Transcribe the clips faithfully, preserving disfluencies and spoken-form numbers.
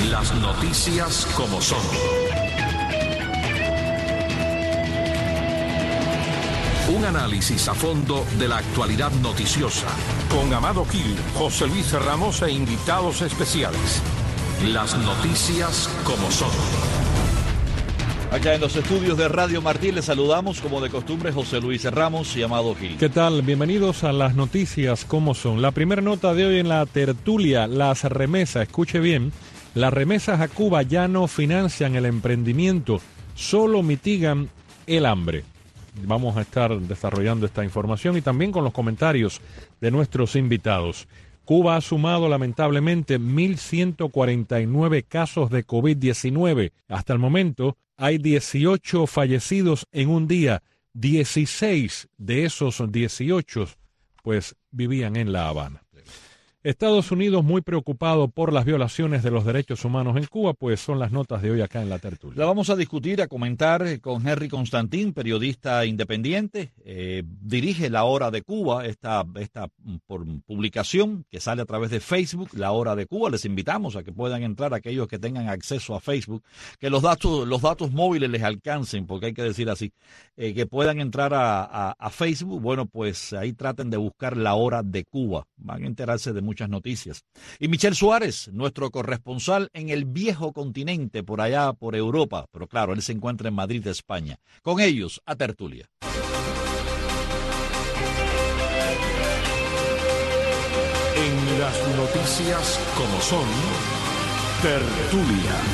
Las noticias como son. Un análisis a fondo de la actualidad noticiosa. Con Amado Gil, José Luis Ramos e invitados especiales. Las noticias como son. Acá en los estudios de Radio Martín les saludamos como de costumbre José Luis Ramos y Amado Gil. ¿Qué tal? Bienvenidos a las noticias como son. La primera nota de hoy en la tertulia, las remesas. Escuche bien, las remesas a Cuba ya no financian el emprendimiento, solo mitigan el hambre. Vamos a estar desarrollando esta información y también con los comentarios de nuestros invitados. Cuba ha sumado lamentablemente mil ciento cuarenta y nueve casos de COVID diecinueve. Hasta el momento hay dieciocho fallecidos en un día. dieciséis de esos dieciocho pues vivían en La Habana. Estados Unidos muy preocupado por las violaciones de los derechos humanos en Cuba, pues son las notas de hoy acá en la tertulia. La vamos a discutir, a comentar con Henry Constantín, periodista independiente, eh, dirige La Hora de Cuba, esta, esta por publicación que sale a través de Facebook, La Hora de Cuba. Les invitamos a que puedan entrar aquellos que tengan acceso a Facebook, que los datos, los datos móviles les alcancen, porque hay que decir así, eh, que puedan entrar a, a, a Facebook. Bueno, pues ahí traten de buscar La Hora de Cuba, van a enterarse de muchas noticias. Y Michel Suárez, nuestro corresponsal en el viejo continente, por allá por Europa, pero claro, él se encuentra en Madrid, España. Con ellos, a tertulia. En las noticias como son, tertulia.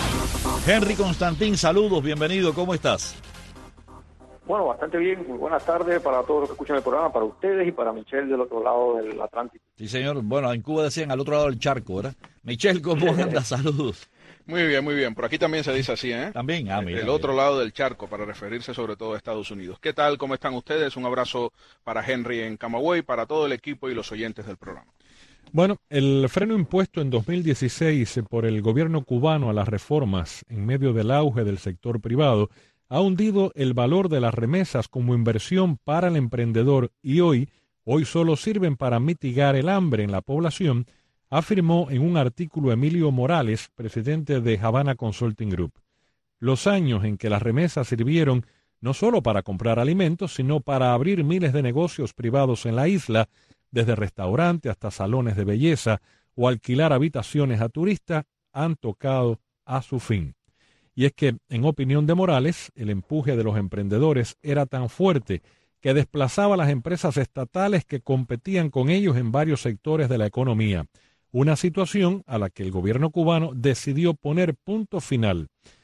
Henry Constantín, saludos, bienvenido, ¿cómo estás? Bueno, bastante bien. Muy buenas tardes para todos los que escuchan el programa, para ustedes y para Michelle del otro lado del Atlántico. Sí, señor. Bueno, en Cuba decían al otro lado del charco, ¿verdad? Michelle, ¿cómo andas? Saludos. Muy bien, muy bien. Por aquí también se dice así, ¿eh? También, ah, mira. El otro lado del charco, para referirse sobre todo a Estados Unidos. ¿Qué tal? ¿Cómo están ustedes? Un abrazo para Henry en Camagüey, para todo el equipo y los oyentes del programa. Bueno, el freno impuesto en dos mil dieciséis por el gobierno cubano a las reformas en medio del auge del sector privado ha hundido el valor de las remesas como inversión para el emprendedor y hoy, hoy solo sirven para mitigar el hambre en la población, afirmó en un artículo Emilio Morales, presidente de Havana Consulting Group. Los años en que las remesas sirvieron no solo para comprar alimentos, sino para abrir miles de negocios privados en la isla, desde restaurantes hasta salones de belleza o alquilar habitaciones a turistas, han tocado a su fin. Y es que, en opinión de Morales, el empuje de los emprendedores era tan fuerte que desplazaba a las empresas estatales que competían con ellos en varios sectores de la economía, una situación a la que el gobierno cubano decidió poner punto final.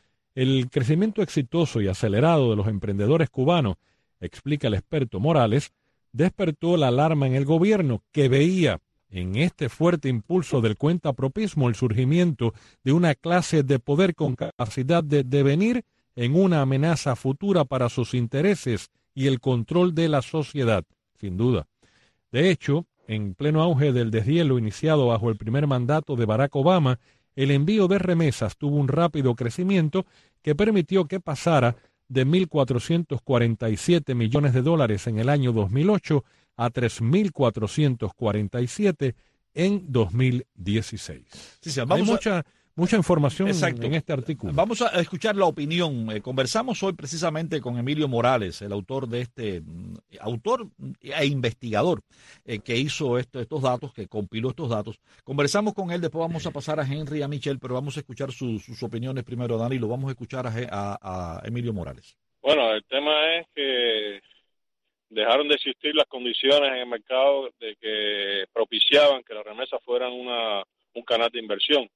El crecimiento exitoso y acelerado de los emprendedores cubanos, explica el experto Morales, despertó la alarma en el gobierno que veía en este fuerte impulso del cuentapropismo el surgimiento de una clase de poder con capacidad de devenir en una amenaza futura para sus intereses y el control de la sociedad, sin duda. De hecho, en pleno auge del deshielo iniciado bajo el primer mandato de Barack Obama, el envío de remesas tuvo un rápido crecimiento que permitió que pasara de mil cuatrocientos cuarenta y siete millones de dólares en el año dos mil ocho a tres mil cuatrocientos cuarenta y siete en dos mil dieciséis. Sí, sí, vamos Hay mucha, a... mucha información en, en este artículo. Vamos a escuchar la opinión. Eh, conversamos hoy precisamente con Emilio Morales, el autor de este, autor e investigador eh, que hizo esto, estos datos, que compiló estos datos. Conversamos con él, después vamos a pasar a Henry y a Michelle, pero vamos a escuchar su, sus opiniones primero, Danilo. Vamos a escuchar a, a, a Emilio Morales. Bueno, el tema es que dejaron de existir las condiciones en el mercado de que propiciaban que las remesas fueran una un canal de inversión.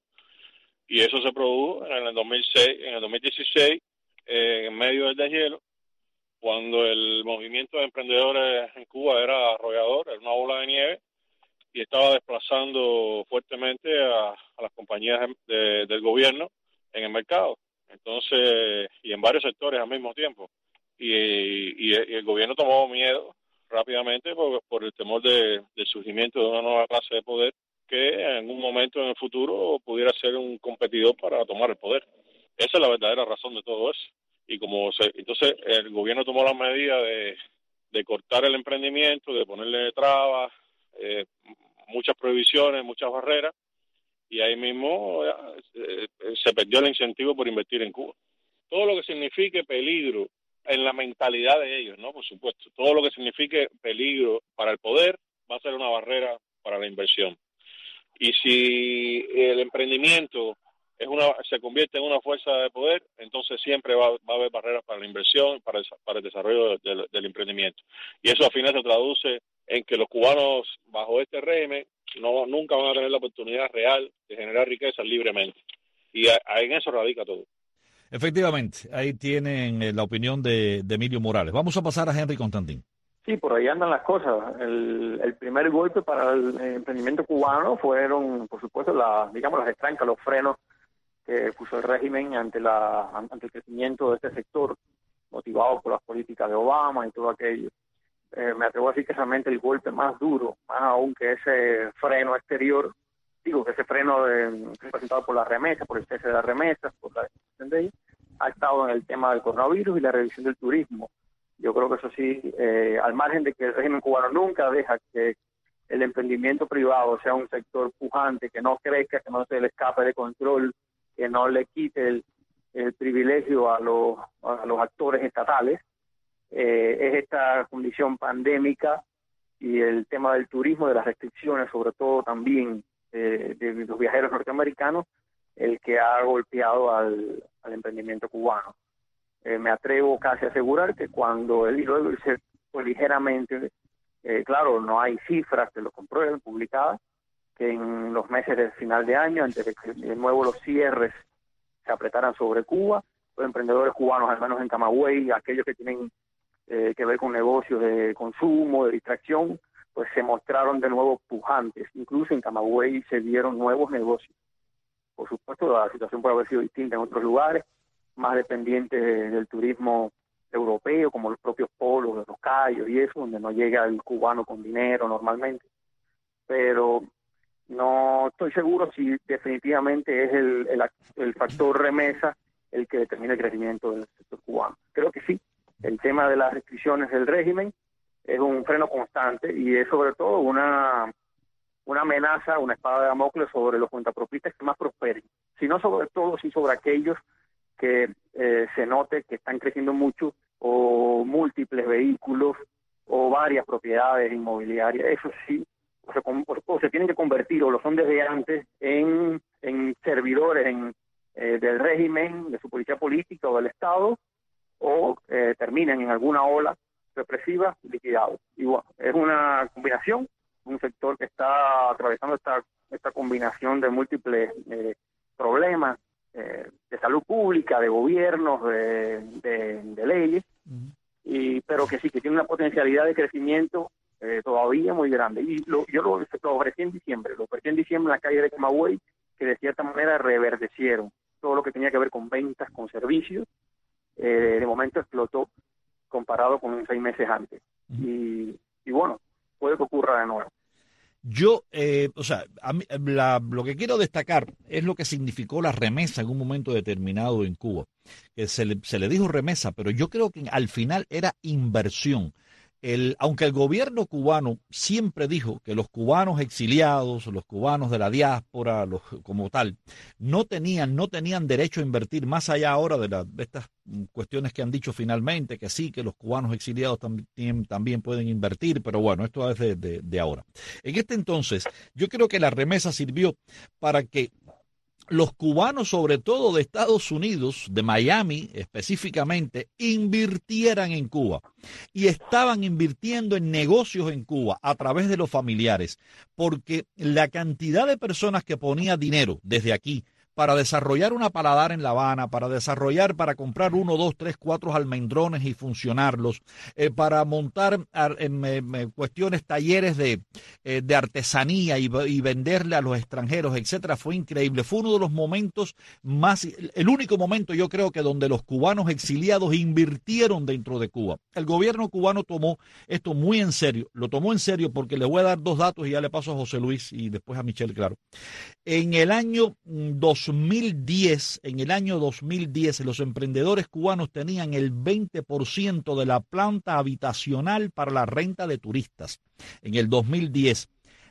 Y eso se produjo en el dos mil seis, en el dos mil dieciséis, eh, en medio del deshielo, cuando el movimiento de emprendedores en Cuba era arrollador, era una bola de nieve, y estaba desplazando fuertemente a, a las compañías de, del gobierno en el mercado. Entonces, y en varios sectores al mismo tiempo. Y, y, y el gobierno tomó miedo rápidamente por, por el temor de, del surgimiento de una nueva clase de poder que en un momento en el futuro pudiera ser un competidor para tomar el poder. Esa es la verdadera razón de todo eso. Y como se, entonces el gobierno tomó la medida de, de cortar el emprendimiento, de ponerle trabas, eh, muchas prohibiciones, muchas barreras, y ahí mismo eh, se perdió el incentivo por invertir en Cuba. Todo lo que signifique peligro en la mentalidad de ellos, ¿no? Por supuesto, todo lo que signifique peligro para el poder va a ser una barrera para la inversión. Y si el emprendimiento es una, se convierte en una fuerza de poder, entonces siempre va, va a haber barreras para la inversión, para el, para el desarrollo de, de, del emprendimiento. Y eso al final se traduce en que los cubanos bajo este régimen no nunca van a tener la oportunidad real de generar riqueza libremente. Y a, a, en eso radica todo. Efectivamente, ahí tienen la opinión de, de Emilio Morales. Vamos a pasar a Henry Constantín. Sí, por ahí andan las cosas. El, el primer golpe para el emprendimiento cubano fueron, por supuesto, la, digamos, las estrancas, los frenos que puso el régimen ante, la, ante el crecimiento de este sector, motivado por las políticas de Obama y todo aquello. Eh, me atrevo a decir que realmente el golpe más duro, más aún que ese freno exterior, digo que ese freno de, representado por las remesas, por el cese de las remesas, por la decisión de ellas, ha estado en el tema del coronavirus y la revisión del turismo. Yo creo que eso sí, eh, al margen de que el régimen cubano nunca deja que el emprendimiento privado sea un sector pujante, que no crezca, que no se le escape de control, que no le quite el, el privilegio a los, a los actores estatales, eh, es esta condición pandémica y el tema del turismo, de las restricciones, sobre todo también eh, de los viajeros norteamericanos, el que ha golpeado al, al emprendimiento cubano. Eh, me atrevo casi a asegurar que cuando el hilo se fue ligeramente, eh, claro, no hay cifras que lo comprueben publicadas, que en los meses del final de año, antes de que de nuevo los cierres se apretaran sobre Cuba, los emprendedores cubanos, al menos en Camagüey, aquellos que tienen eh, que ver con negocios de consumo, de distracción, pues se mostraron de nuevo pujantes. Incluso en Camagüey se dieron nuevos negocios. Por supuesto, la situación puede haber sido distinta en otros lugares, más dependientes del turismo europeo, como los propios polos de los Cayos y eso, donde no llega el cubano con dinero normalmente. Pero no estoy seguro si definitivamente es el, el, el factor remesa el que determina el crecimiento del sector cubano. Creo que sí, el tema de las restricciones del régimen es un freno constante y es sobre todo una, una amenaza, una espada de Damocles sobre los cuentapropistas que más prosperen. Si no sobre todo, sí sobre aquellos que eh, se note que están creciendo mucho, o múltiples vehículos, o varias propiedades inmobiliarias. Eso sí, o se, o, o se tienen que convertir, o lo son desde antes, en, en servidores en, eh, del régimen, de su policía política o del Estado, o eh, terminan en alguna ola represiva liquidados. Y bueno, es una combinación, un sector que está atravesando esta, esta combinación de múltiples eh, problemas, Eh, de salud pública, de gobiernos, de, de, de leyes, uh-huh. y pero que sí, que tiene una potencialidad de crecimiento eh, todavía muy grande. Y lo, yo lo, lo ofrecí en diciembre, lo ofrecí en diciembre en la calle de Camagüey, que de cierta manera reverdecieron todo lo que tenía que ver con ventas, con servicios, eh, de momento explotó comparado con seis meses antes. Uh-huh. Y, y bueno, puede que ocurra de nuevo. Yo, eh, o sea, a mí, la, lo que quiero destacar es lo que significó la remesa en un momento determinado en Cuba. Que se le, se le dijo remesa, pero yo creo que al final era inversión. El, aunque el gobierno cubano siempre dijo que los cubanos exiliados, los cubanos de la diáspora, los, como tal, no tenían, no tenían derecho a invertir, más allá ahora de, la, de estas cuestiones que han dicho finalmente, que sí, que los cubanos exiliados también, también pueden invertir, pero bueno, esto es de, de, de ahora. En este entonces, yo creo que la remesa sirvió para que los cubanos, sobre todo de Estados Unidos, de Miami específicamente, invirtieran en Cuba y estaban invirtiendo en negocios en Cuba a través de los familiares, porque la cantidad de personas que ponía dinero desde aquí para desarrollar una paladar en La Habana, para desarrollar, para comprar uno, dos, tres, cuatro almendrones y funcionarlos, eh, para montar en eh, cuestiones, talleres de, eh, de artesanía y, y venderle a los extranjeros, etcétera, fue increíble. Fue uno de los momentos más, el único momento yo creo que donde los cubanos exiliados invirtieron dentro de Cuba. El gobierno cubano tomó esto muy en serio, lo tomó en serio porque les voy a dar dos datos y ya le paso a José Luis y después a Michelle, claro. En el año dos mil diez, en el año dos mil diez, los emprendedores cubanos tenían el veinte por ciento de la planta habitacional para la renta de turistas. En el dos mil diez,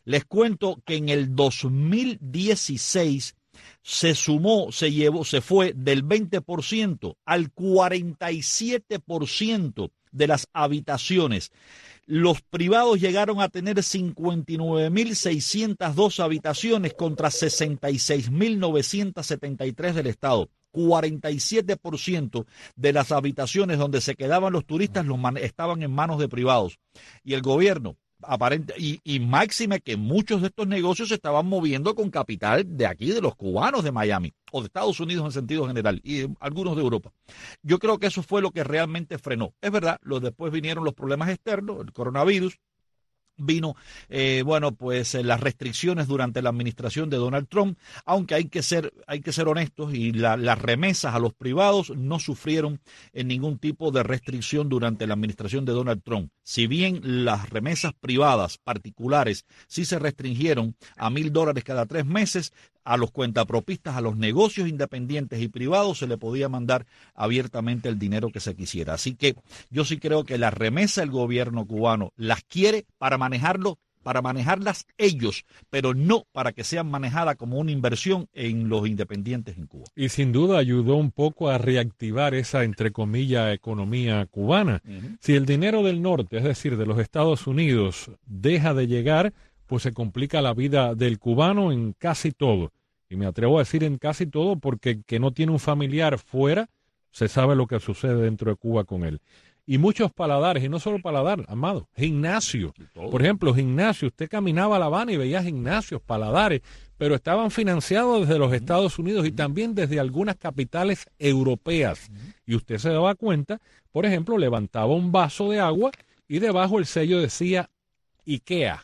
Les cuento que en el dos mil dieciséis se sumó, se llevó, se fue del veinte por ciento al cuarenta y siete por ciento de las habitaciones. Los privados llegaron a tener cincuenta y nueve mil seiscientas dos habitaciones contra sesenta y seis mil novecientas setenta y tres del Estado. cuarenta y siete por ciento de las habitaciones donde se quedaban los turistas los man- estaban en manos de privados. Y el gobierno, aparente, y, y máxime que muchos de estos negocios se estaban moviendo con capital de aquí, de los cubanos de Miami, o de Estados Unidos en sentido general, y eh, algunos de Europa. Yo creo que eso fue lo que realmente frenó. Es verdad, los, después vinieron los problemas externos, el coronavirus, vino, eh, bueno, pues eh, las restricciones durante la administración de Donald Trump, aunque hay que ser, hay que ser honestos, y la, las remesas a los privados no sufrieron en ningún tipo de restricción durante la administración de Donald Trump. Si bien las remesas privadas particulares sí se restringieron a mil dólares cada tres meses, a los cuentapropistas, a los negocios independientes y privados se le podía mandar abiertamente el dinero que se quisiera. Así que yo sí creo que la remesa del gobierno cubano las quiere para manejarlo, para manejarlas ellos, pero no para que sean manejadas como una inversión en los independientes en Cuba. Y sin duda ayudó un poco a reactivar esa, entre comillas, economía cubana. Uh-huh. Si el dinero del norte, es decir, de los Estados Unidos, deja de llegar, pues se complica la vida del cubano en casi todo. Y me atrevo a decir en casi todo porque el que no tiene un familiar fuera, se sabe lo que sucede dentro de Cuba con él. Y muchos paladares, y no solo paladar, Amado, gimnasio. Por ejemplo, gimnasio, usted caminaba a La Habana y veía gimnasios, paladares, pero estaban financiados desde los Estados Unidos y también desde algunas capitales europeas. Y usted se daba cuenta, por ejemplo, levantaba un vaso de agua y debajo el sello decía IKEA,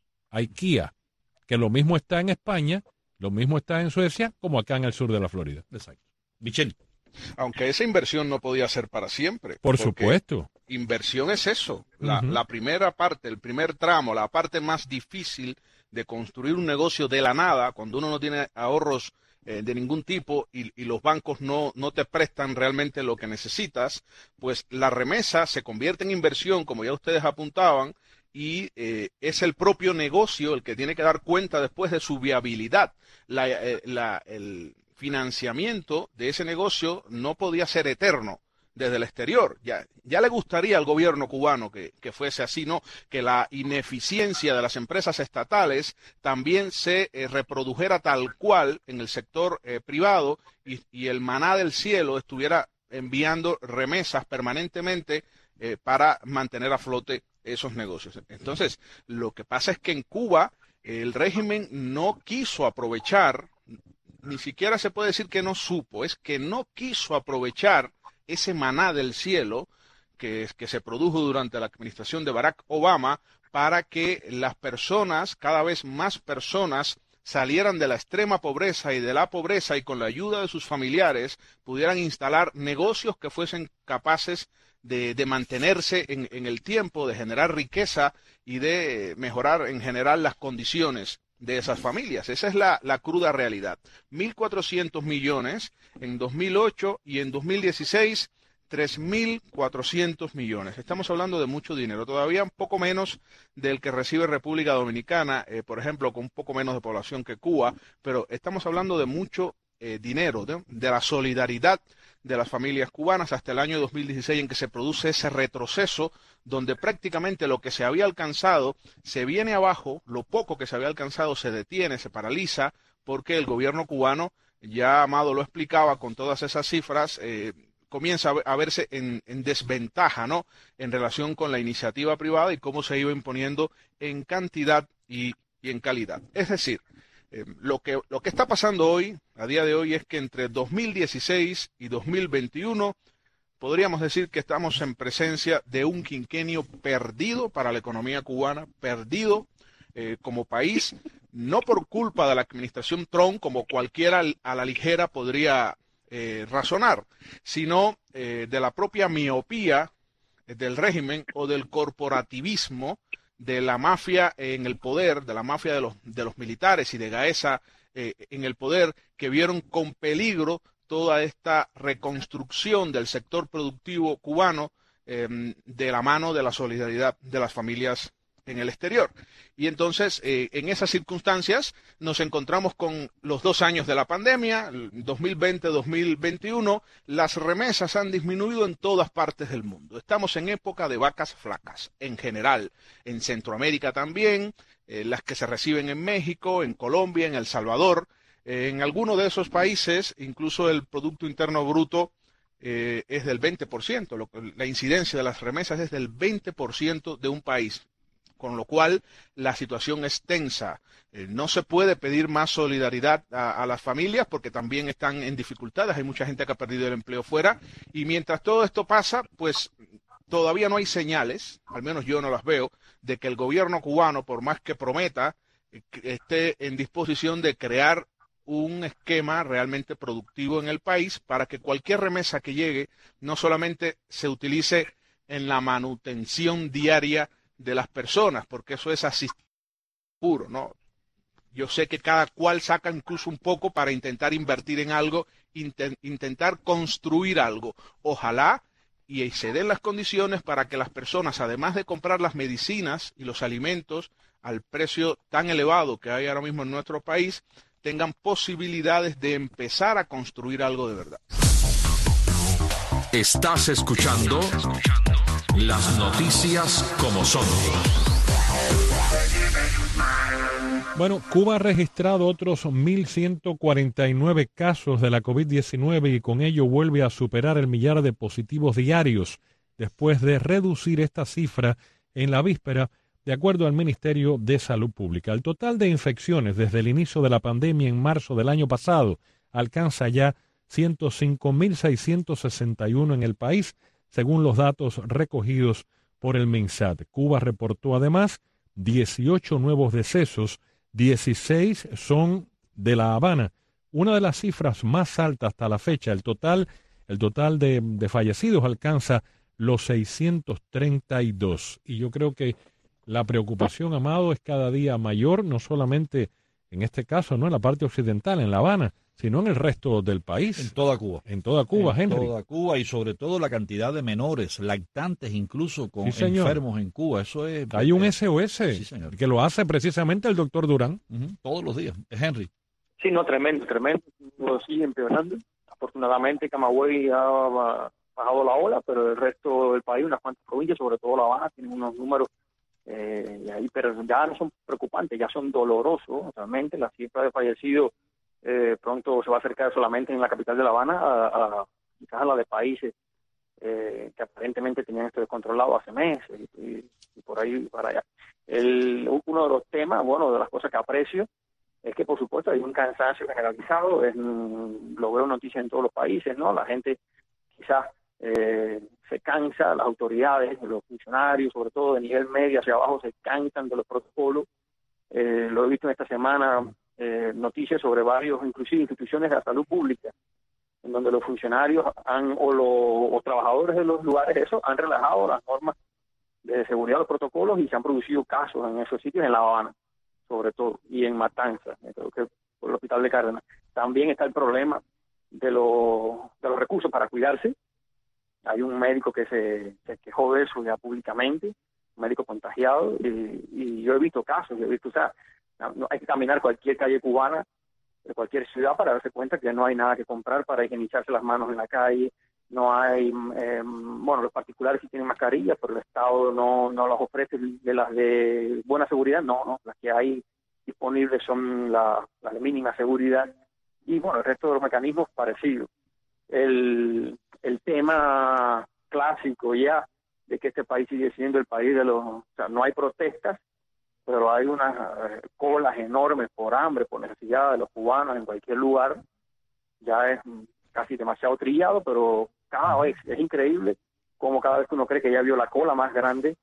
IKEA, que lo mismo está en España, lo mismo está en Suecia, como acá en el sur de la Florida. Exacto. Michelle. Aunque esa inversión no podía ser para siempre. Por supuesto. Inversión es eso. La, uh-huh. la primera parte, el primer tramo, la parte más difícil de construir un negocio de la nada, cuando uno no tiene ahorros eh, de ningún tipo y, y los bancos no, no te prestan realmente lo que necesitas, pues la remesa se convierte en inversión, como ya ustedes apuntaban, y eh, es el propio negocio el que tiene que dar cuenta después de su viabilidad. La, eh, la, el financiamiento de ese negocio no podía ser eterno desde el exterior. Ya, ya le gustaría al gobierno cubano que, que fuese así, ¿no? Que la ineficiencia de las empresas estatales también se eh, reprodujera tal cual en el sector eh, privado y, y el maná del cielo estuviera enviando remesas permanentemente eh, para mantener a flote esos negocios. Entonces, lo que pasa es que en Cuba el régimen no quiso aprovechar, ni siquiera se puede decir que no supo, es que no quiso aprovechar ese maná del cielo que, que se produjo durante la administración de Barack Obama para que las personas, cada vez más personas, salieran de la extrema pobreza y de la pobreza y con la ayuda de sus familiares pudieran instalar negocios que fuesen capaces de, de mantenerse en, en el tiempo, de generar riqueza y de mejorar en general las condiciones de esas familias. Esa es la, la cruda realidad. mil cuatrocientos millones en dos mil ocho y en dos mil dieciséis, tres mil cuatrocientos millones. Estamos hablando de mucho dinero, todavía un poco menos del que recibe República Dominicana, eh, por ejemplo, con un poco menos de población que Cuba, pero estamos hablando de mucho eh, dinero, de, de la solidaridad de las familias cubanas hasta el año dos mil dieciséis en que se produce ese retroceso donde prácticamente lo que se había alcanzado se viene abajo, lo poco que se había alcanzado se detiene, se paraliza, porque el gobierno cubano, ya Amado lo explicaba con todas esas cifras, eh, comienza a verse en, en desventaja, ¿no?, en relación con la iniciativa privada y cómo se iba imponiendo en cantidad y, y en calidad. Es decir, Eh, lo que, lo que está pasando hoy, a día de hoy, es que entre dos mil dieciséis y dos mil veintiuno podríamos decir que estamos en presencia de un quinquenio perdido para la economía cubana, perdido eh, como país, no por culpa de la administración Trump, como cualquiera a la ligera podría eh, razonar, sino eh, de la propia miopía del régimen o del corporativismo de la mafia en el poder, de la mafia de los, de los militares y de Gaesa eh, en el poder, que vieron con peligro toda esta reconstrucción del sector productivo cubano eh, de la mano de la solidaridad de las familias en el exterior. Y entonces, eh, en esas circunstancias, nos encontramos con los dos años de la pandemia, dos mil veinte, dos mil veintiuno, las remesas han disminuido en todas partes del mundo. Estamos en época de vacas flacas, en general, en Centroamérica también, eh, las que se reciben en México, en Colombia, en El Salvador. Eh, en algunos de esos países, incluso el Producto Interno Bruto eh, es del veinte por ciento, lo, la incidencia de las remesas es del veinte por ciento de un país, con lo cual la situación es tensa. Eh, no se puede pedir más solidaridad a, a las familias porque también están en dificultades, hay mucha gente que ha perdido el empleo fuera, y mientras todo esto pasa, pues todavía no hay señales, al menos yo no las veo, de que el gobierno cubano, por más que prometa, eh, esté en disposición de crear un esquema realmente productivo en el país para que cualquier remesa que llegue no solamente se utilice en la manutención diaria de las personas, porque eso es así puro, ¿no? Yo sé que cada cual saca incluso un poco para intentar invertir en algo, intent, intentar construir algo. Ojalá y se den las condiciones para que las personas, además de comprar las medicinas y los alimentos al precio tan elevado que hay ahora mismo en nuestro país, tengan posibilidades de empezar a construir algo de verdad. Estás escuchando las noticias como son. Bueno, Cuba ha registrado otros mil ciento cuarenta y nueve casos de la COVID diecinueve y con ello vuelve a superar el millar de positivos diarios, después de reducir esta cifra en la víspera, de acuerdo al Ministerio de Salud Pública. El total de infecciones desde el inicio de la pandemia en marzo del año pasado alcanza ya ciento cinco mil seiscientos sesenta y uno en el país, según los datos recogidos por el MINSAT. Cuba reportó además dieciocho nuevos decesos, dieciséis son de La Habana, una de las cifras más altas hasta la fecha. El total, el total de, de fallecidos alcanza los seiscientos treinta y dos. Y yo creo que la preocupación, Amado, es cada día mayor, no solamente en este caso, no en la parte occidental, en La Habana, sino en el resto del país. En toda Cuba. En toda Cuba, en Henry. En toda Cuba, y sobre todo la cantidad de menores, lactantes incluso, con sí, enfermos en Cuba. Eso es. Hay un eh, S O S sí, señor, que lo hace precisamente el doctor Durán. Uh-huh, todos los días. Henry. Sí, no, tremendo, tremendo. Lo sigue empeorando. Afortunadamente, Camagüey ha bajado la ola, pero el resto del país, unas cuantas provincias, sobre todo La Habana, tienen unos números eh, ahí, pero ya no son preocupantes, ya son dolorosos. Realmente la cifra de fallecidos eh, pronto se va a acercar solamente en la capital de La Habana a, a quizás a la de países eh, que aparentemente tenían esto descontrolado hace meses y, y por ahí para allá. El, uno de los temas, bueno, de las cosas que aprecio es que por supuesto hay un cansancio generalizado, es, lo veo noticias en todos los países, ¿no? La gente quizás eh, se cansa, las autoridades, los funcionarios, sobre todo de nivel medio hacia abajo, se cansan de los protocolos. Eh, lo he visto en esta semana, eh, noticias sobre varios, inclusive instituciones de la salud pública, en donde los funcionarios han, o los o trabajadores de los lugares esos han relajado las normas de seguridad, los protocolos, y se han producido casos en esos sitios, en La Habana sobre todo, y en Matanzas, creo que por el hospital de Cárdenas. También está el problema de los, de los recursos para cuidarse. Hay un médico que se, se quejó de eso ya públicamente, un médico contagiado, y, y yo he visto casos, yo he visto, o sea, no, hay que caminar cualquier calle cubana, de cualquier ciudad, para darse cuenta que no hay nada que comprar para higienizarse las manos en la calle. No hay, eh, bueno, los particulares sí tienen mascarillas, pero el Estado no, no las ofrece, de las de buena seguridad, no, no, las que hay disponibles son la, las de mínima seguridad, y bueno, el resto de los mecanismos parecidos. El, el tema clásico ya de que este país sigue siendo el país de los, o sea, no hay protestas, pero hay unas eh, colas enormes por hambre, por necesidad de los cubanos en cualquier lugar. Ya es casi demasiado trillado, pero cada vez es increíble como cada vez que uno cree que ya vio la cola más grande,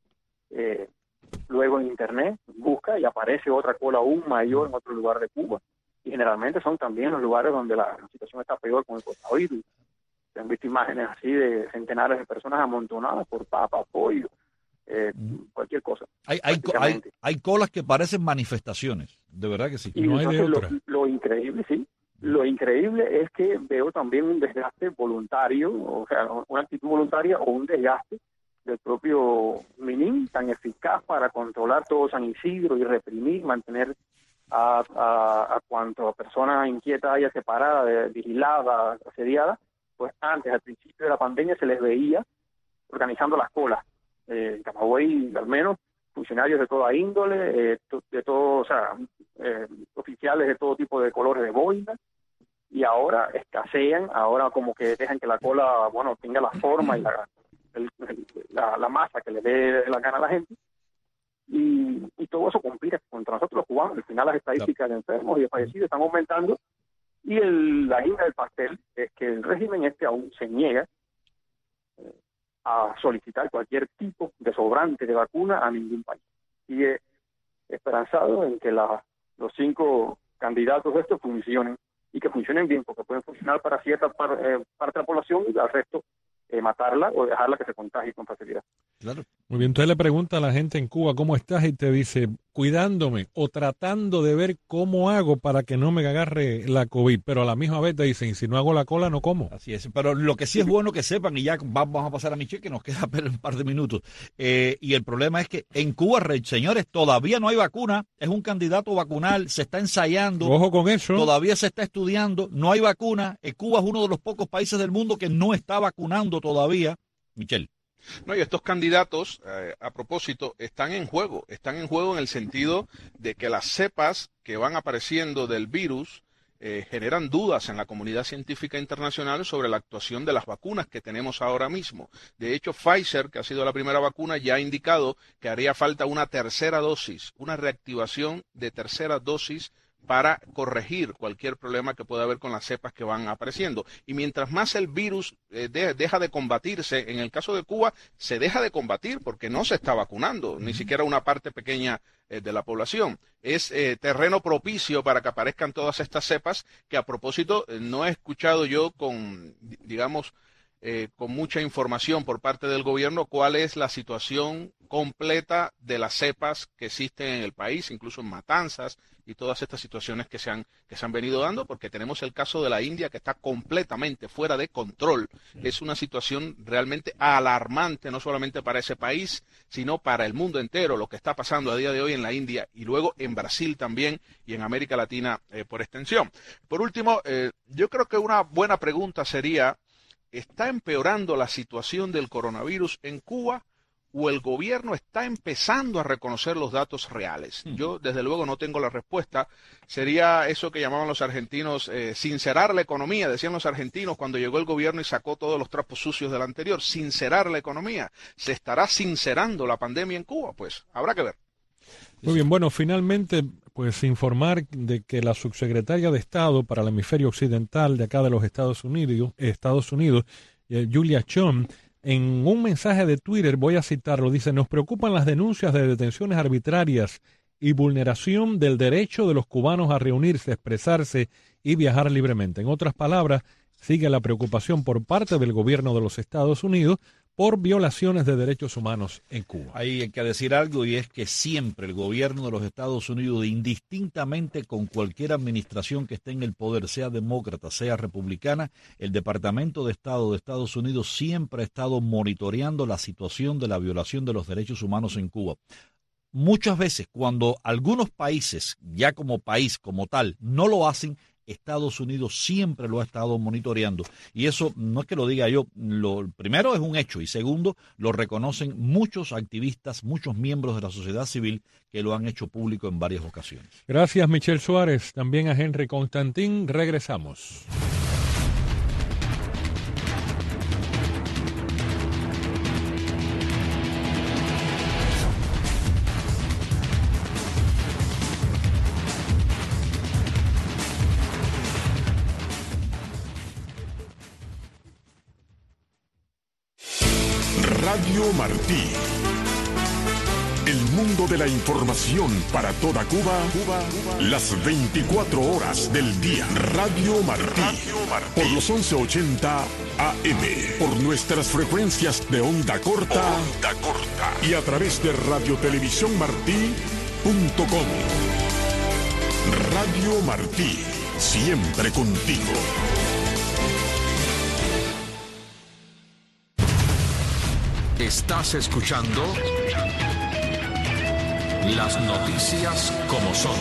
eh, luego en internet busca y aparece otra cola aún mayor en otro lugar de Cuba, y generalmente son también los lugares donde la situación está peor, con el coronavirus. Se han visto imágenes así de centenares de personas amontonadas por papa, pollo, eh, cualquier cosa. Hay, hay, hay, hay colas que parecen manifestaciones, de verdad que sí. Y no hay de otra. Lo, lo increíble, sí, lo increíble es que veo también un desgaste voluntario, o sea, una actitud voluntaria o un desgaste del propio Minin, tan eficaz para controlar todo San Isidro y reprimir, mantener a, a, a cuanto persona inquieta haya separada, de, vigilada, asediada, pues antes, al principio de la pandemia, se les veía organizando las colas. Eh, en Camagüey, al menos, funcionarios de toda índole, eh, de todo, o sea, eh, oficiales de todo tipo de colores de boina, y ahora escasean, ahora como que dejan que la cola, bueno, tenga la forma y la, el, la, la masa que le dé la gana a la gente, y, y todo eso compite contra nosotros los cubanos. Al final las estadísticas de enfermos y de fallecidos están aumentando, y el, la guinda del pastel es que el régimen este aún se niega eh, a solicitar cualquier tipo de sobrante de vacuna a ningún país. Sigue esperanzado en que la, los cinco candidatos de estos funcionen, y que funcionen bien, porque pueden funcionar para cierta par, eh, parte de la población y al resto eh, matarla o dejarla que se contagie con facilidad. Claro. Muy bien, entonces le pregunta a la gente en Cuba cómo estás y te dice, cuidándome o tratando de ver cómo hago para que no me agarre la COVID, pero a la misma vez te dicen, si no hago la cola no como. Así es, pero lo que sí es bueno que sepan, y ya vamos a pasar a Michelle, que nos queda apenas un par de minutos, eh, y el problema es que en Cuba, señores, todavía no hay vacuna, es un candidato vacunal, se está ensayando. Ojo con eso. Todavía se está estudiando, no hay vacuna. Eh, Cuba es uno de los pocos países del mundo que no está vacunando todavía. Michelle. No, y estos candidatos, eh, a propósito, están en juego. Están en juego en el sentido de que las cepas que van apareciendo del virus eh, generan dudas en la comunidad científica internacional sobre la actuación de las vacunas que tenemos ahora mismo. De hecho, Pfizer, que ha sido la primera vacuna, ya ha indicado que haría falta una tercera dosis, una reactivación de tercera dosis para corregir cualquier problema que pueda haber con las cepas que van apareciendo. Y mientras más el virus eh, de, deja de combatirse, en el caso de Cuba, se deja de combatir porque no se está vacunando, ni siquiera una parte pequeña eh, de la población. Es eh, terreno propicio para que aparezcan todas estas cepas que, a propósito, eh, no he escuchado yo con, digamos, eh, con mucha información por parte del gobierno cuál es la situación completa de las cepas que existen en el país, incluso en Matanzas y todas estas situaciones que se han que se han venido dando, porque tenemos el caso de la India que está completamente fuera de control. Es una situación realmente alarmante, no solamente para ese país, sino para el mundo entero, lo que está pasando a día de hoy en la India y luego en Brasil también y en América Latina eh, por extensión. Por último, eh, yo creo que una buena pregunta sería, ¿está empeorando la situación del coronavirus en Cuba o el gobierno está empezando a reconocer los datos reales? Yo, desde luego, no tengo la respuesta. Sería eso que llamaban los argentinos eh, sincerar la economía, decían los argentinos cuando llegó el gobierno y sacó todos los trapos sucios del anterior. Sincerar la economía. ¿Se estará sincerando la pandemia en Cuba? Pues habrá que ver. Muy bien, bueno, finalmente, pues informar de que la subsecretaria de Estado para el hemisferio occidental de acá de los Estados Unidos, Estados Unidos, eh, Julia Chong, en un mensaje de Twitter, voy a citarlo, dice, nos preocupan las denuncias de detenciones arbitrarias y vulneración del derecho de los cubanos a reunirse, expresarse y viajar libremente. En otras palabras, sigue la preocupación por parte del gobierno de los Estados Unidos por violaciones de derechos humanos en Cuba. Hay que decir algo, y es que siempre el gobierno de los Estados Unidos, indistintamente con cualquier administración que esté en el poder, sea demócrata, sea republicana, el Departamento de Estado de Estados Unidos siempre ha estado monitoreando la situación de la violación de los derechos humanos en Cuba. Muchas veces, cuando algunos países, ya como país, como tal, no lo hacen, Estados Unidos siempre lo ha estado monitoreando, y eso no es que lo diga yo, lo primero es un hecho, y segundo, lo reconocen muchos activistas, muchos miembros de la sociedad civil que lo han hecho público en varias ocasiones. Gracias, Michelle Suárez, también a Henry Constantín. Regresamos. Radio Martí. El mundo de la información para toda Cuba, Cuba, las veinticuatro horas del día. Radio Martí. Radio Martí. Por los once ochenta A M. Por nuestras frecuencias de onda corta. Onda corta. Y a través de radio televisión martí punto com. Radio Martí. Siempre contigo. Estás escuchando Las Noticias como Son.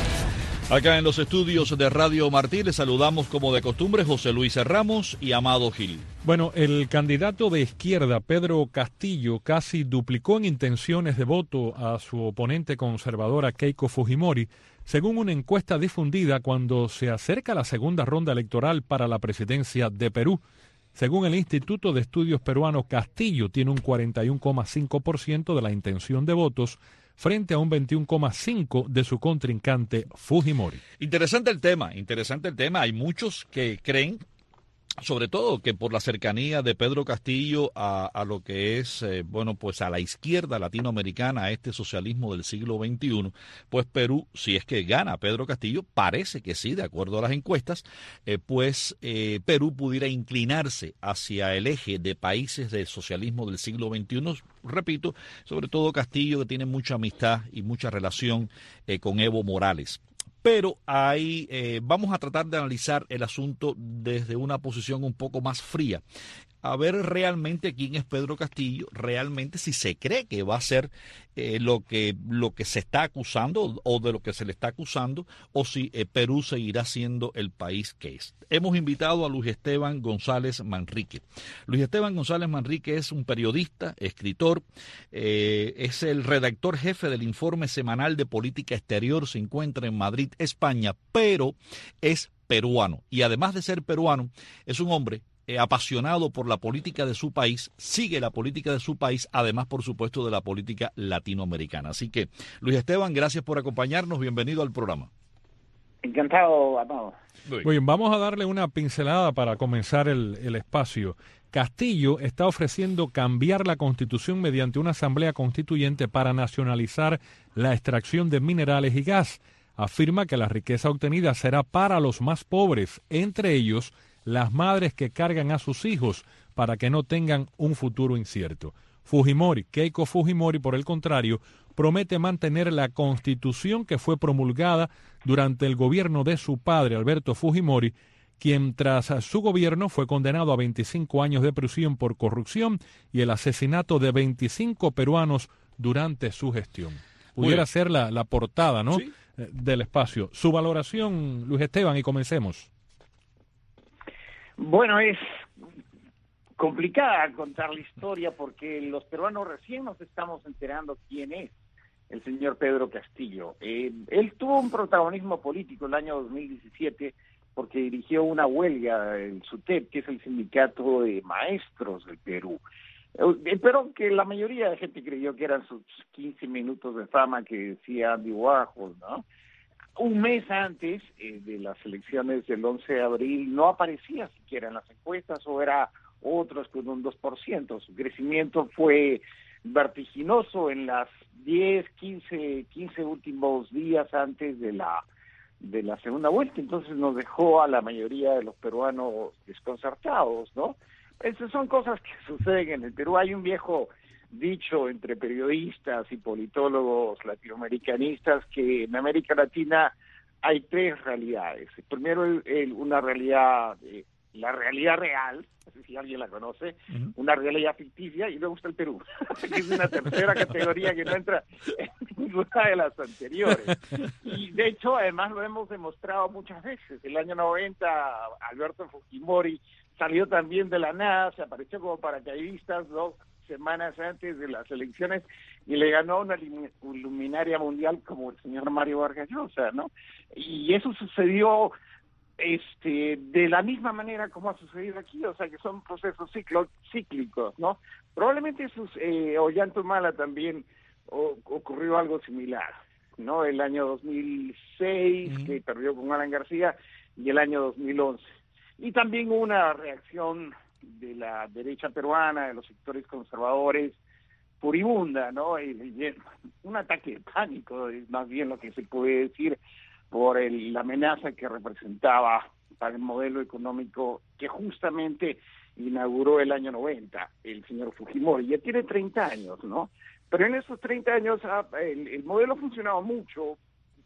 Acá en los estudios de Radio Martí les saludamos como de costumbre José Luis Ramos y Amado Gil. Bueno, el candidato de izquierda, Pedro Castillo, casi duplicó en intenciones de voto a su oponente conservadora Keiko Fujimori, según una encuesta difundida cuando se acerca la segunda ronda electoral para la presidencia de Perú. Según el Instituto de Estudios Peruano, Castillo tiene un cuarenta y uno coma cinco por ciento de la intención de votos, frente a un veintiuno coma cinco por ciento de su contrincante Fujimori. Interesante el tema, interesante el tema. Hay muchos que creen, sobre todo que por la cercanía de Pedro Castillo a, a lo que es, eh, bueno, pues a la izquierda latinoamericana, a este socialismo del siglo veintiuno, pues Perú, si es que gana Pedro Castillo, parece que sí, de acuerdo a las encuestas, eh, pues eh, Perú pudiera inclinarse hacia el eje de países del socialismo del siglo veintiuno, repito, sobre todo Castillo, que tiene mucha amistad y mucha relación eh, con Evo Morales. Pero ahí eh, vamos a tratar de analizar el asunto desde una posición un poco más fría, a ver realmente quién es Pedro Castillo, realmente si se cree que va a ser eh, lo que lo que se está acusando o de lo que se le está acusando, o si eh, Perú seguirá siendo el país que es. Hemos invitado a Luis Esteban González Manrique. Luis Esteban González Manrique es un periodista, escritor, eh, es el redactor jefe del informe semanal de política exterior, se encuentra en Madrid, España, pero es peruano. Y además de ser peruano, es un hombre Eh, apasionado por la política de su país, sigue la política de su país, además, por supuesto, de la política latinoamericana. Así que, Luis Esteban, gracias por acompañarnos, bienvenido al programa. Encantado, Amado. Muy bien, vamos a darle una pincelada para comenzar el, el espacio. Castillo está ofreciendo cambiar la Constitución mediante una asamblea constituyente para nacionalizar la extracción de minerales y gas. Afirma que la riqueza obtenida será para los más pobres, entre ellos las madres que cargan a sus hijos para que no tengan un futuro incierto. Fujimori, Keiko Fujimori, por el contrario, promete mantener la Constitución que fue promulgada durante el gobierno de su padre, Alberto Fujimori, quien tras su gobierno fue condenado a veinticinco años de prisión por corrupción y el asesinato de veinticinco peruanos durante su gestión. Pudiera ser la, la portada, ¿no? ¿Sí? Del espacio. Su valoración, Luis Esteban, y comencemos. Bueno, es complicada contar la historia porque los peruanos recién nos estamos enterando quién es el señor Pedro Castillo. Eh, él tuvo un protagonismo político el año dos mil diecisiete porque dirigió una huelga, el SUTEP, que es el sindicato de maestros del Perú. Eh, pero que la mayoría de gente creyó que eran sus quince minutos de fama que decía Andy Warhol, ¿no? Un mes antes eh, de las elecciones del once de abril no aparecía siquiera en las encuestas o era otros con un dos por ciento. Su crecimiento fue vertiginoso en las diez, quince, quince últimos días antes de la de la segunda vuelta. Entonces nos dejó a la mayoría de los peruanos desconcertados, ¿no? Esas son cosas que suceden en el Perú. Hay un viejo dicho entre periodistas y politólogos latinoamericanistas que en América Latina hay tres realidades. Primero, el, el, una realidad, eh, la realidad real, no sé si alguien la conoce, uh-huh. Una realidad ficticia, y luego está el Perú, que es una tercera categoría que no entra en ninguna de las anteriores. Y de hecho, además lo hemos demostrado muchas veces. El año noventa, Alberto Fujimori salió también de la nada, se apareció como paracaidistas dos semanas antes de las elecciones y le ganó a una luminaria mundial como el señor Mario Vargas Llosa, ¿no? Y eso sucedió este de la misma manera como ha sucedido aquí, o sea que son procesos ciclo, cíclicos, ¿no? Probablemente sus, eh, Ollantaytamala también o, ocurrió algo similar, ¿no? El año dos mil seis, uh-huh. que perdió con Alan García, y el año dos mil once. Y también una reacción de la derecha peruana, de los sectores conservadores, furibunda, ¿no? Y, y, un ataque de pánico, es más bien lo que se puede decir, por el, la amenaza que representaba para el modelo económico que justamente inauguró el año noventa el señor Fujimori. Ya tiene treinta años, ¿no? Pero en esos treinta años el, el modelo ha funcionado mucho,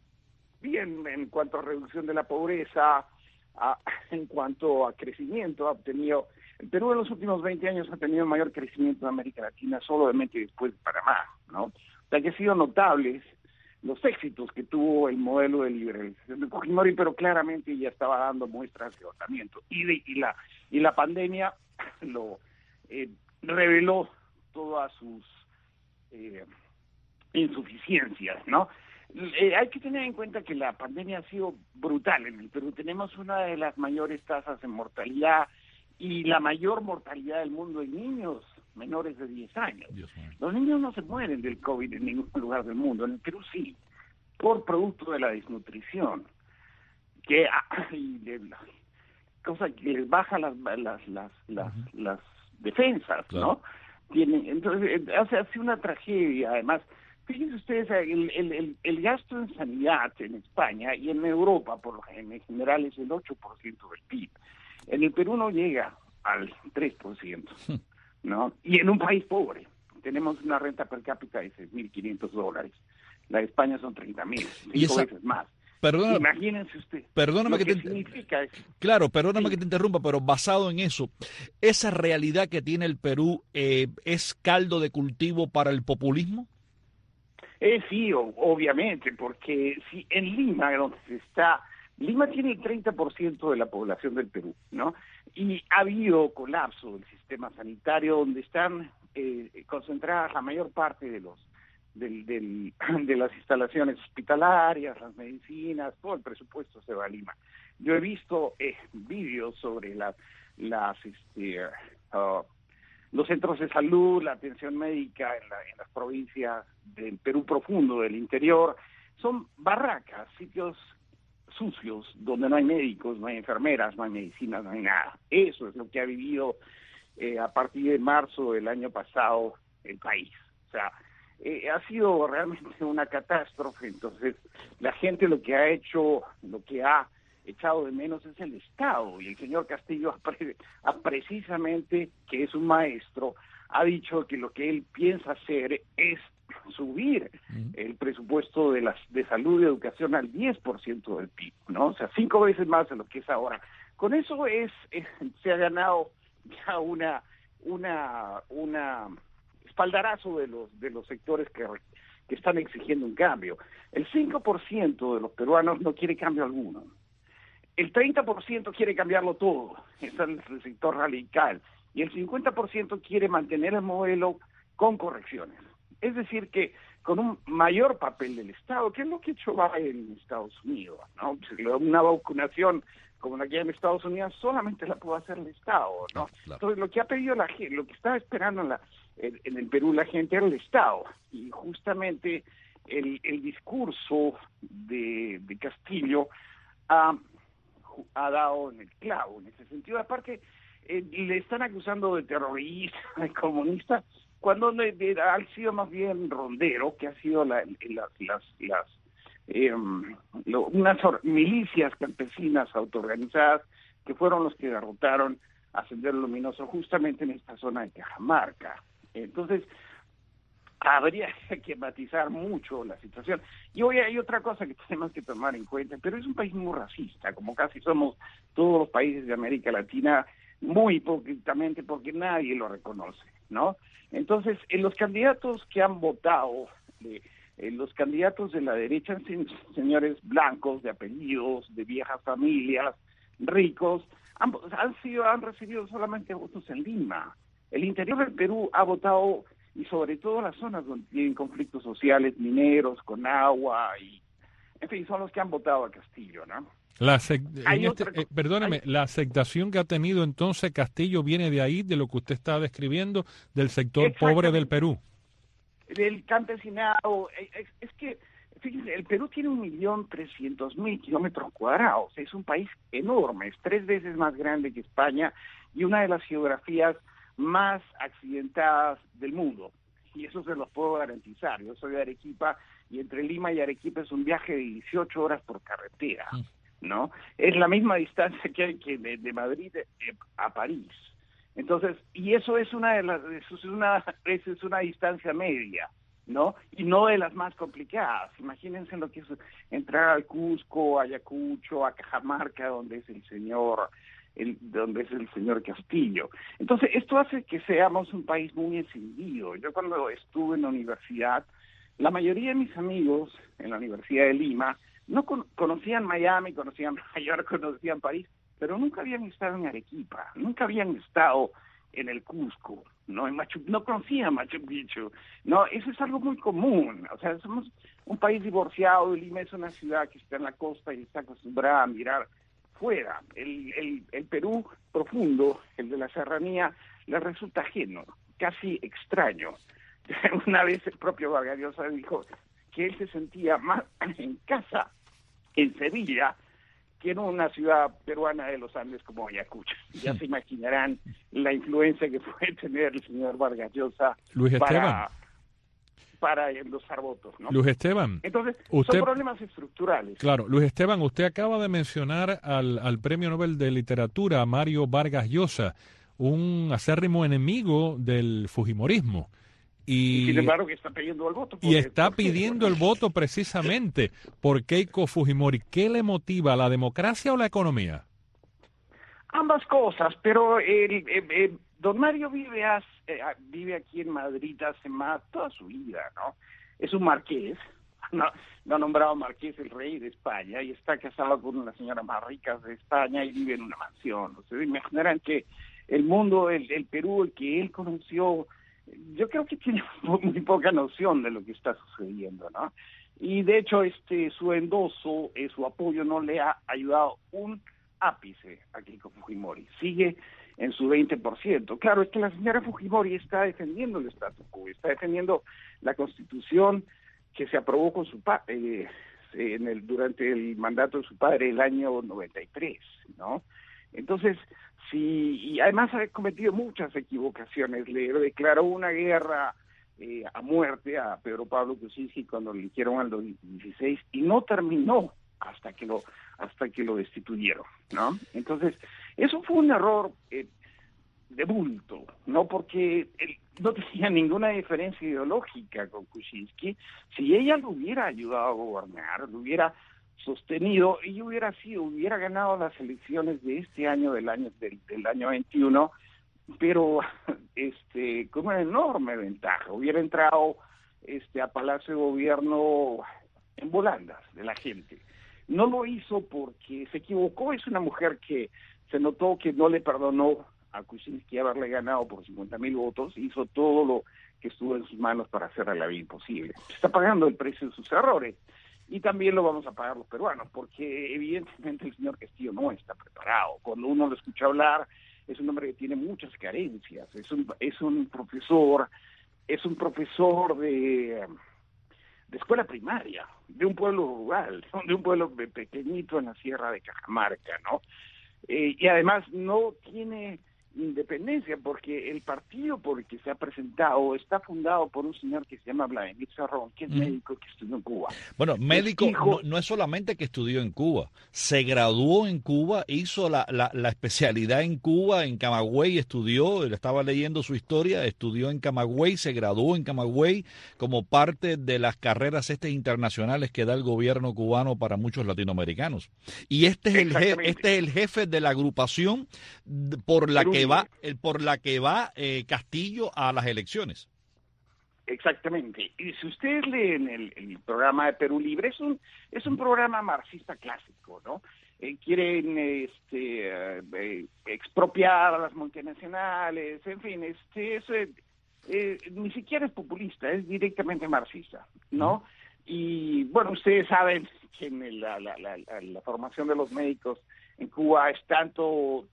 bien en cuanto a reducción de la pobreza, a, en cuanto a crecimiento, ha obtenido El Perú en los últimos veinte años ha tenido el mayor crecimiento de América Latina, solamente después de Panamá, ¿no? O sea que han sido notables los éxitos que tuvo el modelo de liberalización de Fujimori, pero claramente ya estaba dando muestras de agotamiento. Y, de, y, la, y la pandemia lo eh, reveló todas sus eh, insuficiencias, ¿no? Eh, hay que tener en cuenta que la pandemia ha sido brutal en el Perú. Tenemos una de las mayores tasas de mortalidad y la mayor mortalidad del mundo en niños menores de diez años. Los niños no se mueren del COVID en ningún lugar del mundo, en el Perú sí, por producto de la desnutrición, que y de, cosa que les baja las las las las, uh-huh. las defensas, claro. ¿no? Tienen, entonces hace hace una tragedia. Además, fíjense ustedes, el, el, el, el gasto en sanidad en España y en Europa, por lo en general, es el ocho por ciento del P I B. En el Perú no llega al tres por ciento, ¿no? Y en un país pobre, tenemos una renta per cápita de seis mil quinientos dólares. La de España son treinta mil, cinco esa... veces más. Perdona, Imagínense usted. Perdóname lo que, que te significa eso. Claro, perdóname sí. que te interrumpa, pero basado en eso, ¿esa realidad que tiene el Perú eh, es caldo de cultivo para el populismo? Eh, sí, o, obviamente, porque si en Lima, donde se está, Lima tiene el treinta por ciento de la población del Perú, ¿no? Y ha habido colapso del sistema sanitario, donde están eh, concentradas la mayor parte de los Del, del, de las instalaciones hospitalarias, las medicinas, todo el presupuesto se va a Lima. Yo he visto eh, vídeos sobre la, las este, uh, los centros de salud, la atención médica en, la, en las provincias del Perú profundo, del interior. Son barracas, sitios sucios, donde no hay médicos, no hay enfermeras, no hay medicinas, no hay nada. Eso es lo que ha vivido eh, a partir de marzo del año pasado el país. O sea, Eh, ha sido realmente una catástrofe. Entonces la gente lo que ha hecho, lo que ha echado de menos es el Estado, y el señor Castillo ha, pre ha precisamente, que es un maestro, ha dicho que lo que él piensa hacer es subir uh-huh. el presupuesto de las de salud y educación al diez por ciento del P I B, ¿no? O sea, cinco veces más de lo que es ahora. Con eso es eh, se ha ganado ya una una una espaldarazo de los de los sectores que, que están exigiendo un cambio. El cinco por ciento de los peruanos no quiere cambio alguno. El treinta por ciento quiere cambiarlo todo, es el, el sector radical, y el cincuenta por ciento quiere mantener el modelo con correcciones. Es decir, que con un mayor papel del Estado, que es lo que ha hecho Biden en Estados Unidos, ¿no? Una vacunación como la que hay en Estados Unidos solamente la puede hacer el Estado, ¿no? Claro. Entonces, lo que ha pedido la gente, lo que estaba esperando en, la, en, en el Perú la gente era el Estado, y justamente el, el discurso de, de Castillo ha, ha dado en el clavo en ese sentido. Aparte, eh, le están acusando de terrorista, de comunista, cuando le, de, ha sido más bien rondero, que ha sido la, la, las... las Eh, lo, unas milicias campesinas autoorganizadas que fueron los que derrotaron a Sendero Luminoso justamente en esta zona de Cajamarca. Entonces, habría que matizar mucho la situación. Y hoy hay otra cosa que tenemos que tomar en cuenta, pero es un país muy racista, como casi somos todos los países de América Latina, muy hipócritamente, porque nadie lo reconoce, ¿no? Entonces, en los candidatos que han votado... Eh, Eh, los candidatos de la derecha han sido señores blancos, de apellidos, de viejas familias, ricos, han, han sido han recibido solamente votos en Lima. El interior del Perú ha votado, y sobre todo las zonas donde tienen conflictos sociales, mineros, con agua, y en fin, son los que han votado a Castillo, ¿no? La este, eh, perdóneme, hay... la aceptación que ha tenido entonces Castillo viene de ahí, de lo que usted está describiendo, del sector pobre del Perú. Del campesinado. Es, es que, fíjense, el Perú tiene un millón trescientos mil kilómetros cuadrados, es un país enorme, es tres veces más grande que España y una de las geografías más accidentadas del mundo, y eso se los puedo garantizar. Yo soy de Arequipa, y entre Lima y Arequipa es un viaje de dieciocho horas por carretera, ¿no? Es la misma distancia que hay que de, de Madrid a París. Entonces, y eso es una de las, eso es una, eso es una distancia media, ¿no? Y no de las más complicadas. Imagínense lo que es entrar al Cusco, a Ayacucho, a Cajamarca, donde es el señor el, donde es el señor Castillo. Entonces, esto hace que seamos un país muy encendido. Yo cuando estuve en la universidad, la mayoría de mis amigos en la Universidad de Lima no con, conocían Miami, conocían Nueva York, conocían París, pero nunca habían estado en Arequipa, nunca habían estado en el Cusco, no en Machu, no conocían Machu Picchu. No, eso es algo muy común. O sea, somos un país divorciado, y Lima es una ciudad que está en la costa y está acostumbrada a mirar fuera. El, el, el Perú profundo, el de la serranía, le resulta ajeno, casi extraño. Una vez el propio Vargas Llosa dijo que él se sentía más en casa en Sevilla que en una ciudad peruana de los Andes como Ayacucho. Ya se imaginarán la influencia que puede tener el señor Vargas Llosa Luis para, para endosar votos, ¿no? Luis Esteban. Entonces, usted, son problemas estructurales. Claro, Luis Esteban, usted acaba de mencionar al, al Premio Nobel de Literatura, Mario Vargas Llosa, un acérrimo enemigo del fujimorismo. Y, y sin embargo que está pidiendo el voto. Y está pidiendo el voto precisamente por Keiko Fujimori. ¿Qué le motiva, la democracia o la economía? Ambas cosas, pero el, el, el, don Mario vive, hace, eh, vive aquí en Madrid hace más toda su vida, ¿no? Es un marqués, no, no ha nombrado marqués el rey de España, y está casado con una señora más rica de España y vive en una mansión. O sea, imaginarán que el mundo, el, el Perú, el que él conoció, yo creo que tiene muy poca noción de lo que está sucediendo, ¿no? Y de hecho, este su endoso, eh, su apoyo no le ha ayudado un ápice a Keiko Fujimori. Sigue en su veinte por ciento. Claro, es que la señora Fujimori está defendiendo el statu quo, está defendiendo la Constitución que se aprobó con su pa eh, en el durante el mandato de su padre el año noventa y tres, ¿no? Entonces, sí, y además ha cometido muchas equivocaciones. Le declaró una guerra eh, a muerte a Pedro Pablo Kuczynski cuando le eligieron al dos mil dieciséis y no terminó hasta que lo hasta que lo destituyeron, ¿no? Entonces, eso fue un error eh, de bulto, ¿no? Porque él no tenía ninguna diferencia ideológica con Kuczynski. Si ella lo hubiera ayudado a gobernar, lo hubiera sostenido, y hubiera sido, hubiera ganado las elecciones de este año, del año del, del año veintiuno, pero este con una enorme ventaja. Hubiera entrado este a Palacio de Gobierno en volandas de la gente. No lo hizo porque se equivocó. Es una mujer que se notó que no le perdonó a Kuczynski haberle ganado por cincuenta mil votos. Hizo todo lo que estuvo en sus manos para hacerle la vida imposible. Está pagando el precio de sus errores. Y también lo vamos a pagar los peruanos, porque evidentemente el señor Castillo no está preparado. Cuando uno lo escucha hablar, es un hombre que tiene muchas carencias. Es un, es un profesor, es un profesor de, de escuela primaria, de un pueblo rural, de un pueblo pequeñito en la sierra de Cajamarca, ¿no? Eh, y además no tiene independencia, porque el partido por el que se ha presentado está fundado por un señor que se llama Vladimir Cerrón, que es mm. médico que estudió en Cuba. Bueno, médico hijo... no, no es solamente que estudió en Cuba, se graduó en Cuba, hizo la, la, la especialidad en Cuba, en Camagüey estudió, le estaba leyendo su historia, estudió en Camagüey, se graduó en Camagüey como parte de las carreras estas internacionales que da el gobierno cubano para muchos latinoamericanos. Y este es el jefe, este es el jefe de la agrupación por la que va el por la que va eh, Castillo a las elecciones. Exactamente. Y si ustedes leen el, el programa de Perú Libre, es un es un programa marxista clásico, ¿no? Eh, quieren este eh, expropiar a las multinacionales, en fin, este es, eh, eh, ni siquiera es populista, es directamente marxista, ¿no? Y bueno, ustedes saben que en la, la, la, la, la formación de los médicos en Cuba es tanto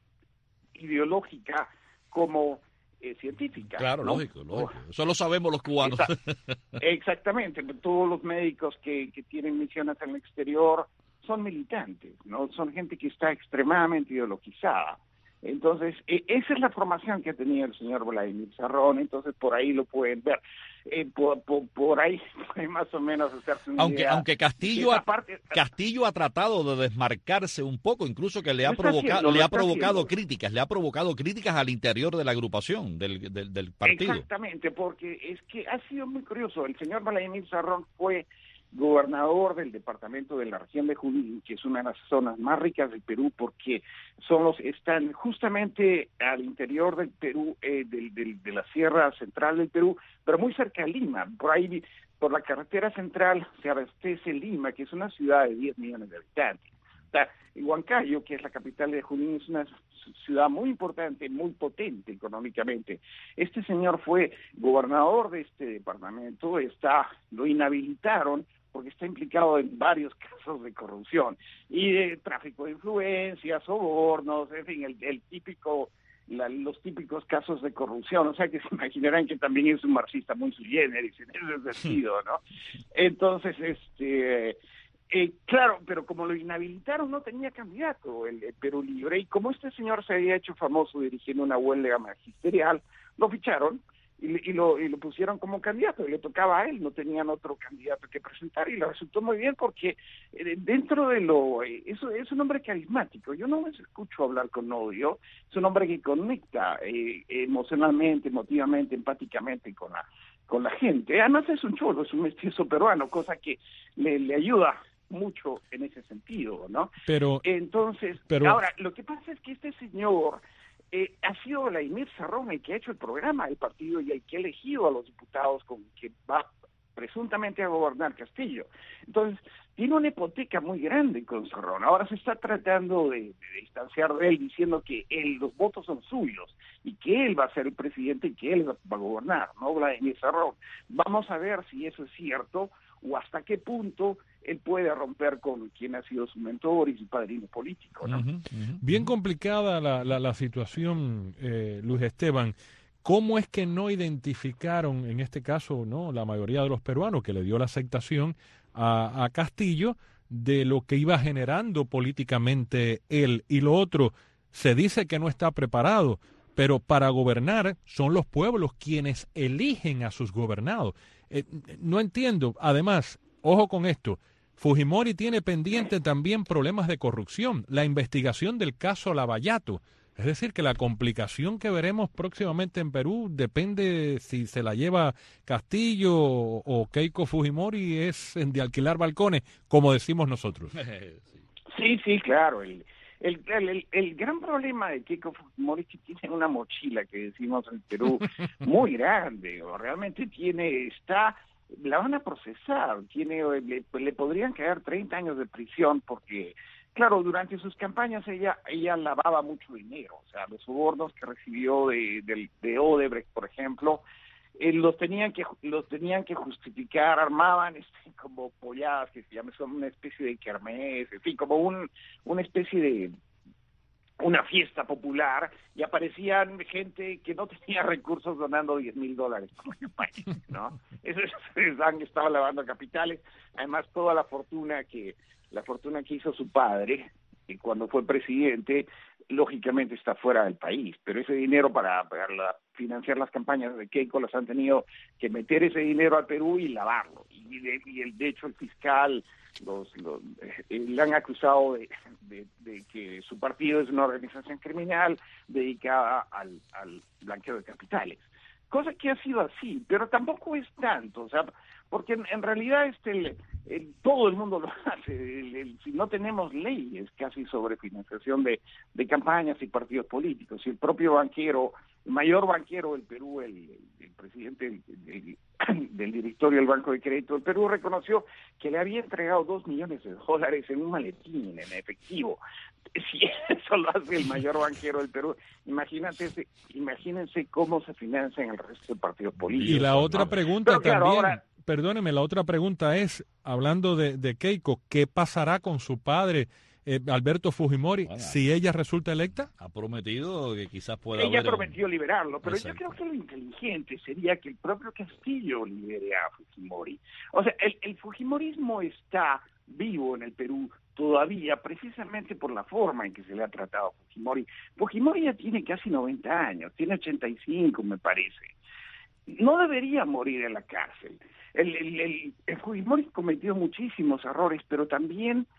ideológica como eh, científica. Claro, ¿no? lógico, lógico. Eso lo sabemos los cubanos. Exactamente. Todos los médicos que, que tienen misiones en el exterior son militantes, ¿no? Son gente que está extremadamente ideologizada. Entonces, eh, esa es la formación que tenía el señor Vladimir Cerrón, entonces por ahí lo pueden ver. Eh, por, por, por ahí puede más o menos hacerse una aunque, idea. Aunque Castillo ha, parte, Castillo ha tratado de desmarcarse un poco, incluso que le ha provocado, haciendo, le ha provocado críticas, le ha provocado críticas al interior de la agrupación, del, del, del partido. Exactamente, porque es que ha sido muy curioso. El señor Vladimir Cerrón fue gobernador del departamento de la región de Junín, que es una de las zonas más ricas del Perú, porque son los, están justamente al interior del Perú, eh, del, del, de la sierra central del Perú, pero muy cerca de Lima. Por ahí, por la carretera central, se abastece Lima, que es una ciudad de diez millones de habitantes. O sea, Huancayo, que es la capital de Junín, es una ciudad muy importante, muy potente económicamente. Este señor fue gobernador de este departamento, está, lo inhabilitaron porque está implicado en varios casos de corrupción y de tráfico de influencias, sobornos, en fin, el, el típico, la, los típicos casos de corrupción. O sea que se imaginarán que también es un marxista muy sui generis en ese sentido, ¿no? Entonces, este... Eh, claro, pero como lo inhabilitaron no tenía candidato el, el Perú Libre, y como este señor se había hecho famoso dirigiendo una huelga magisterial, lo ficharon y, y, lo, y lo pusieron como candidato, y le tocaba a él, no tenían otro candidato que presentar, y le resultó muy bien porque eh, dentro de lo... Eh, eso es un hombre carismático, yo no les escucho hablar con odio, es un hombre que conecta eh, emocionalmente, emotivamente, empáticamente con la, con la gente. Además es un cholo, es un mestizo peruano, cosa que le, le ayuda mucho en ese sentido, ¿no? Pero entonces, pero... ahora, lo que pasa es que este señor eh, ha sido Vladimir Cerrón el que ha hecho el programa del partido y el que ha elegido a los diputados con que va presuntamente a gobernar Castillo. Entonces, tiene una hipoteca muy grande con Cerrón. Ahora se está tratando de, de distanciar de él, diciendo que él, los votos son suyos y que él va a ser el presidente y que él va, va a gobernar, ¿no? Vladimir Cerrón. Vamos a ver si eso es cierto o hasta qué punto él puede romper con quien ha sido su mentor y su padrino político, ¿no? Uh-huh, uh-huh. Bien complicada la, la, la situación, eh, Luis Esteban. ¿Cómo es que no identificaron, en este caso, no, la mayoría de los peruanos que le dio la aceptación a, a Castillo de lo que iba generando políticamente él? Y lo otro, se dice que no está preparado, pero para gobernar son los pueblos quienes eligen a sus gobernados. Eh, no entiendo. Además, ojo con esto, Fujimori tiene pendiente también problemas de corrupción, la investigación del caso Lavallato. Es decir, que la complicación que veremos próximamente en Perú depende si se la lleva Castillo o Keiko Fujimori, es de alquilar balcones, como decimos nosotros. Sí, sí, claro. El, el, el, el gran problema de Keiko Fujimori es que tiene una mochila, que decimos en Perú, muy grande. O realmente tiene, está, la van a procesar, tiene, le, le podrían caer treinta años de prisión porque... Claro, durante sus campañas ella ella lavaba mucho dinero, o sea, los sobornos que recibió de, de, de Odebrecht, por ejemplo, eh, los tenían que los tenían que justificar, armaban este, como polladas que se llaman, son una especie de kermés, en fin, como un una especie de una fiesta popular, y aparecían gente que no tenía recursos donando diez mil dólares, ¿no? Eso es, estaba lavando capitales, además toda la fortuna que la fortuna que hizo su padre, y cuando fue presidente, lógicamente está fuera del país, pero ese dinero para, para la, financiar las campañas de Keiko las han tenido que meter ese dinero al Perú y lavarlo, y de, y el, de hecho el fiscal los, los eh, le han acusado de, de, de que su partido es una organización criminal dedicada al, al blanqueo de capitales, cosa que ha sido así, pero tampoco es tanto, o sea, porque en, en realidad este el, el, todo el mundo lo hace, el, el, si no tenemos leyes casi sobre financiación de, de campañas y partidos políticos, y el propio banquero, el mayor banquero del Perú, el, el, el presidente del, del, del directorio del Banco de Crédito del Perú, reconoció que le había entregado dos millones de dólares en un maletín, en efectivo. Si eso lo hace el mayor banquero del Perú, imagínate, imagínense cómo se financian el resto de partidos políticos. Y la otra ¿no? pregunta Pero, claro, también, ahora, perdóneme, la otra pregunta es, hablando de, de Keiko, ¿qué pasará con su padre, eh, Alberto Fujimori, bueno, si ella resulta electa? Ha prometido que quizás pueda ella haber prometió un... liberarlo, pero Exacto. yo creo que lo inteligente sería que el propio Castillo libere a Fujimori. O sea, el, el Fujimorismo está vivo en el Perú todavía, precisamente por la forma en que se le ha tratado a Fujimori. Fujimori ya tiene casi noventa años, tiene ochenta y cinco, me parece. No debería morir en la cárcel. El, el, el, el Fujimori cometió muchísimos errores, pero también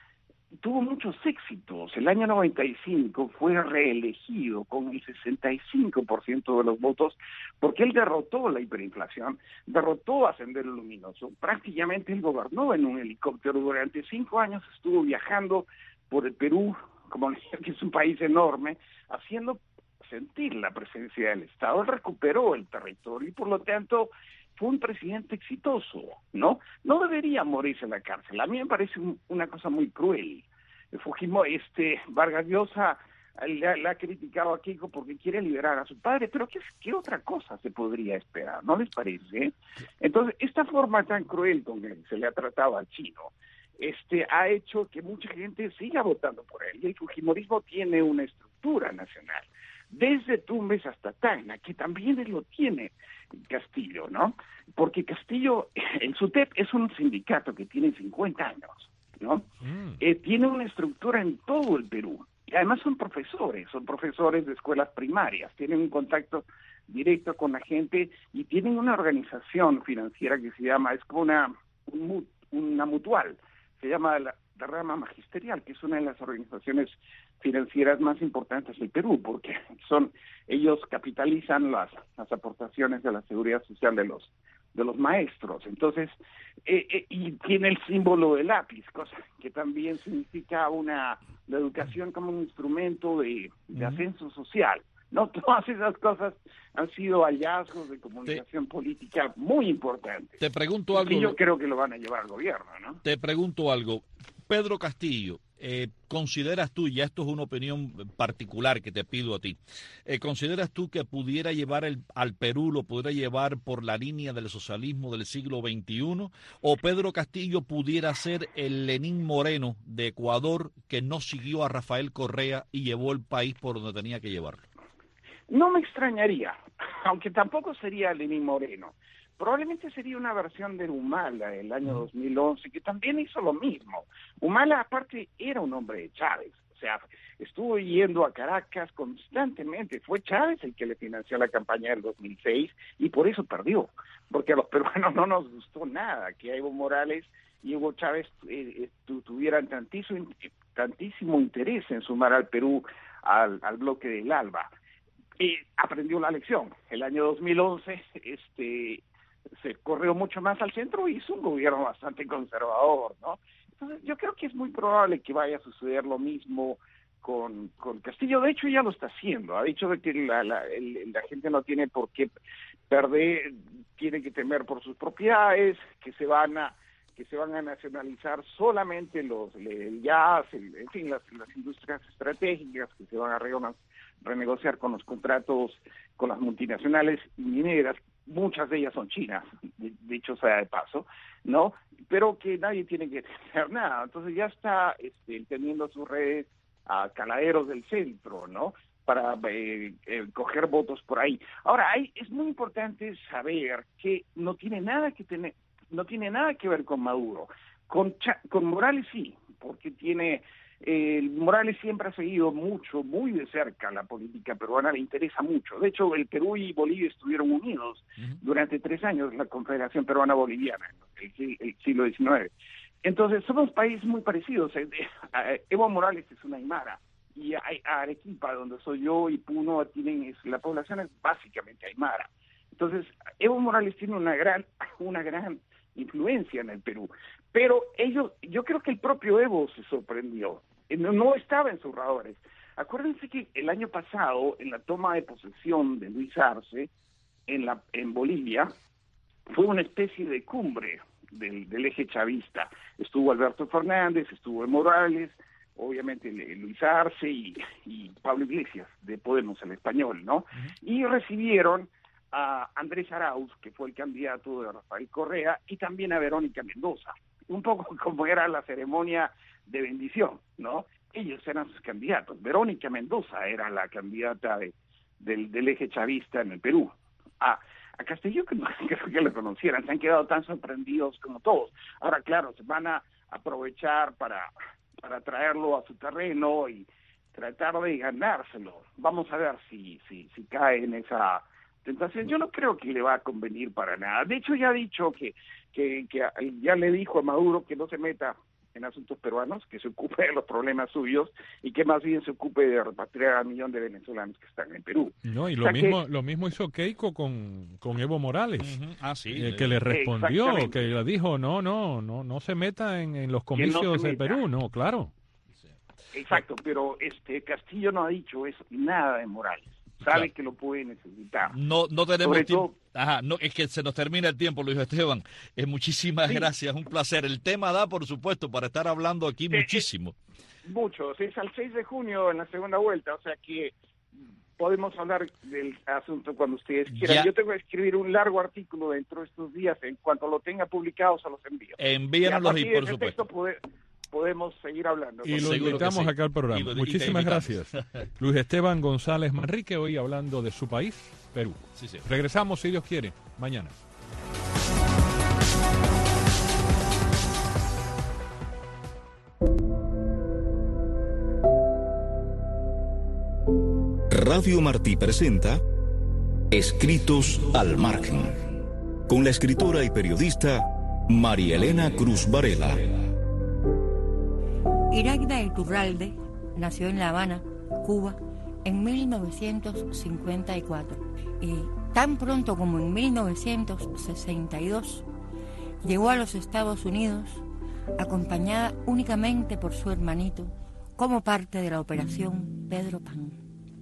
tuvo muchos éxitos. El año noventa y cinco fue reelegido con el sesenta y cinco por ciento de los votos porque él derrotó la hiperinflación, derrotó a Sendero Luminoso. Prácticamente él gobernó en un helicóptero durante cinco años, estuvo viajando por el Perú, como que es un país enorme, haciendo sentir la presencia del Estado. Él recuperó el territorio y por lo tanto fue un presidente exitoso, ¿no? No debería morirse en la cárcel. A mí me parece un, una cosa muy cruel. Fujimori, este, Vargas Llosa le, le ha criticado a Keiko porque quiere liberar a su padre, pero ¿qué, qué otra cosa se podría esperar? ¿No les parece? Entonces, esta forma tan cruel con que se le ha tratado al chino, este, ha hecho que mucha gente siga votando por él. Y el fujimorismo tiene una estructura nacional, desde Tumbes hasta Tacna, que también él lo tiene Castillo, ¿no? Porque Castillo, el SUTEP es un sindicato que tiene cincuenta años, ¿no? Mm. Eh, tiene una estructura en todo el Perú. Y además son profesores, son profesores de escuelas primarias, tienen un contacto directo con la gente y tienen una organización financiera que se llama, es como una, un, una mutual, se llama la, la rama magisterial, que es una de las organizaciones financieras más importantes del Perú, porque son ellos capitalizan las, las aportaciones de la seguridad social de los de los maestros. Entonces, eh, eh, y tiene el símbolo del lápiz, cosa que también significa una la educación como un instrumento de, de ascenso social. No, todas esas cosas han sido hallazgos de comunicación te, política muy importantes. Te pregunto algo. Y yo creo que lo van a llevar al gobierno, ¿no? Te pregunto algo. Pedro Castillo, eh, ¿consideras tú, ya esto es una opinión particular que te pido a ti, eh, ¿consideras tú que pudiera llevar el, al Perú, lo pudiera llevar por la línea del socialismo del siglo veintiuno? ¿O Pedro Castillo pudiera ser el Lenín Moreno de Ecuador que no siguió a Rafael Correa y llevó el país por donde tenía que llevarlo? No me extrañaría, aunque tampoco sería Lenín Moreno. Probablemente sería una versión de Humala del año dos mil once, que también hizo lo mismo. Humala, aparte, era un hombre de Chávez. O sea, estuvo yendo a Caracas constantemente. Fue Chávez el que le financió la campaña del dos mil seis y por eso perdió. Porque a los peruanos no nos gustó nada que Evo Morales y Hugo Chávez eh, tuvieran tantísimo, tantísimo interés en sumar al Perú al, al bloque del ALBA. Y aprendió la lección. El año dos mil once, este... se corrió mucho más al centro y hizo un gobierno bastante conservador, ¿no? Entonces yo creo que es muy probable que vaya a suceder lo mismo con, con Castillo. De hecho ya lo está haciendo, ha dicho de que la, la, el, la gente no tiene por qué perder, tiene que temer por sus propiedades, que se van a que se van a nacionalizar solamente los el jazz, el, en fin, las, las industrias estratégicas, que se van a re, renegociar con los contratos con las multinacionales mineras. Muchas de ellas son chinas, dicho sea de paso, ¿no? Pero que nadie tiene que hacer nada. Entonces ya está este, teniendo sus redes a caladeros del centro, ¿no? Para eh, eh, coger votos por ahí. Ahora, hay, es muy importante saber que no tiene nada que tener, no tiene nada que ver con Maduro. Con, Cha con Morales sí, porque tiene... Eh, Morales siempre ha seguido mucho, muy de cerca la política peruana, le interesa mucho. De hecho, el Perú y Bolivia estuvieron unidos uh-huh. durante tres años, la Confederación Peruana Boliviana, el, el siglo diecinueve. Entonces, somos países muy parecidos. Evo Morales es una aymara, y Arequipa, donde soy yo, y Puno, tienen, es, la población es básicamente aymara. Entonces, Evo Morales tiene una gran, una gran influencia en el Perú. Pero ellos, yo creo que el propio Evo se sorprendió. No, no estaba en sus radores. Acuérdense que el año pasado, en la toma de posesión de Luis Arce, en, la, en Bolivia, fue una especie de cumbre del, del eje chavista. Estuvo Alberto Fernández, estuvo Evo Morales, obviamente Luis Arce y, y Pablo Iglesias, de Podemos, el español, ¿no? Uh-huh. Y recibieron a Andrés Arauz, que fue el candidato de Rafael Correa, y también a Verónica Mendoza. Un poco como era la ceremonia de bendición, ¿no? Ellos eran sus candidatos. Verónica Mendoza era la candidata de, del, del eje chavista en el Perú. A, a Castillo que no creo que lo conocieran, se han quedado tan sorprendidos como todos. Ahora, claro, se van a aprovechar para, para traerlo a su terreno y tratar de ganárselo. Vamos a ver si, si, si cae en esa tentación. Yo no creo que le va a convenir para nada. De hecho, ya ha dicho que, que, que ya le dijo a Maduro que no se meta en asuntos peruanos, que se ocupe de los problemas suyos y que más bien se ocupe de repatriar a un millón de venezolanos que están en Perú. No, y o lo sea mismo que, lo mismo hizo Keiko con, con Evo Morales, Uh-huh. Ah, sí. eh, que le respondió, que le dijo, no, no, no, no se meta en, en los comicios no de Perú, no, claro. Exacto, pero este Castillo no ha dicho eso, nada de Morales. Sabe Claro. que lo puede necesitar. No, no tenemos Sobre tiempo. todo- Ajá, no, es que se nos termina el tiempo, Luis Esteban. Eh, muchísimas Sí. gracias, un placer. El tema da, por supuesto, para estar hablando aquí Eh, eh, muchísimo. Muchos, es al seis de junio en la segunda vuelta, o sea que podemos hablar del asunto cuando ustedes quieran. Ya. Yo tengo que escribir un largo artículo dentro de estos días, en cuanto lo tenga publicado se los envío. Envíanoslos y, y a partir por de ese supuesto. texto pode- podemos seguir hablando. Y lo Seguro que invitamos sí. acá al programa. Y lo- y te Muchísimas invitamos. gracias. Luis Esteban González Manrique, hoy hablando de su país, Perú. Sí, sí. Regresamos, si Dios quiere, mañana. Radio Martí presenta Escritos al Margen, con la escritora y periodista María Elena Cruz Varela. Iraida Iturralde nació en La Habana, Cuba, en mil novecientos cincuenta y cuatro y tan pronto como en mil novecientos sesenta y dos llegó a los Estados Unidos acompañada únicamente por su hermanito como parte de la operación Pedro Pan.